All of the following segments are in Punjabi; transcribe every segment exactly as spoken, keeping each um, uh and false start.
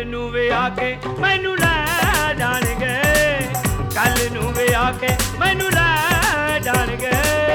ਕੱਲ ਨੂੰ ਵਿਆਹ ਕੇ ਮੈਨੂੰ ਲੈ ਜਾਣਗੇ, ਕੱਲ ਨੂੰ ਵਿਆਹ ਕੇ ਮੈਨੂੰ ਲੈ ਜਾਣਗੇ।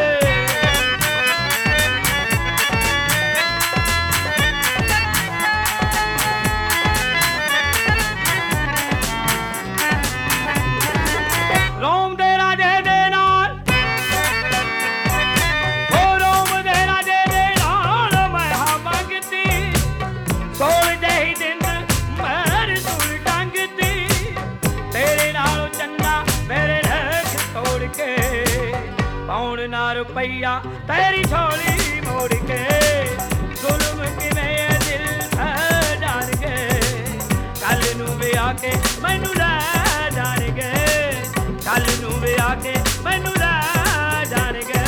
ਪਾਉਣ ਨਾ ਰੁਪਈਆ ਤੇਰੀ ਝੋਲੀ ਮੋੜ ਕੇ, ਜ਼ੁਲਮ ਕਿਵੇਂ ਦਿਲ ਸਹਿ ਜਾਣਗੇ, ਕੱਲ ਨੂੰ ਵਿਆਹ ਕੇ ਮੈਨੂੰ ਲੈ ਜਾਣਗੇ, ਕੱਲ ਨੂੰ ਵਿਆਹ ਕੇ ਮੈਨੂੰ ਲੈ ਜਾਣਗੇ।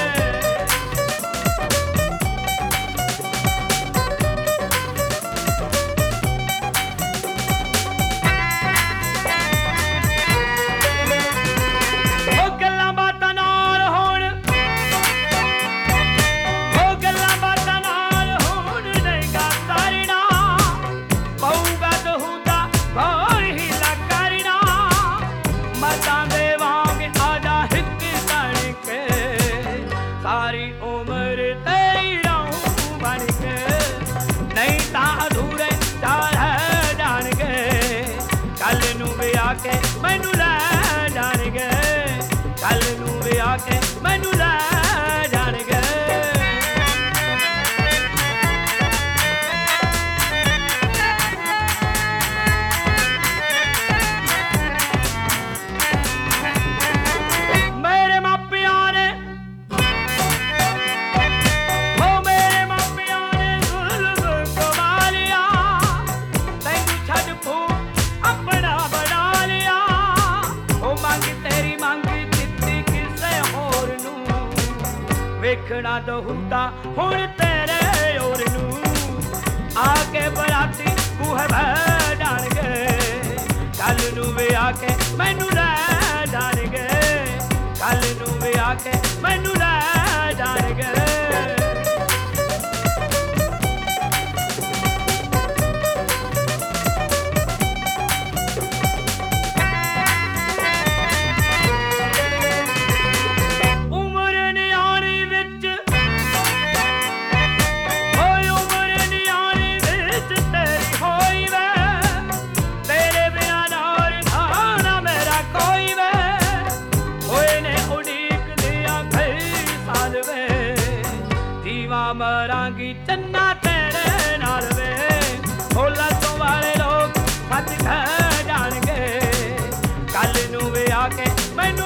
ਸਾਰੀ ਉਮਰ ਤੇਰੀ ਰਹੂੰ ਬਣ ਕੇ, ਨਹੀਂ ਤਾਂ ਅਧੂਰੇ ਚਾਰ ਹੈ ਜਾਣਗੇ, ਕੱਲ ਨੂੰ ਵਿਆਹ ਕੇ ਮੈਨੂੰ ਲੈ ਜਾਣਗੇ, ਕੱਲ ਨੂੰ ਵਿਆਹ ਕੇ ਮੈਨੂੰ ਲੈ ਜਾਣਗੇ। ਵੇਖਣਾ ਦਹੂਤਾ ਹੁਣ ਤੇਰੇ ਔਰ ਨੂੰ, ਆ ਕੇ ਬਰਾਤੀ ਬੂਹੇ ਬਹਿ ਜਾਣਗੇ, ਕੱਲ ਨੂੰ ਵਿਆਹ ਕੇ ਮੈਨੂੰ ਲੈ ਜਾਣਗੇ, ਕੱਲ ਨੂੰ ਵਿਆਹ ਕੇ ਮੈਨੂੰ ਲੈ ਜਾਣਗੇ। ਮਰਾਂਗੀ ਚੰਨਾ ਤੇਰੇ ਨਾਲ ਵੇ, ਹੋਲਾ ਤੋਂ ਵਾਲੇ ਲੋਕ ਸੱਚ ਕਹਿ ਜਾਣਗੇ, ਕੱਲ ਨੂੰ ਵਿਆਹ ਕੇ ਮੈਨੂੰ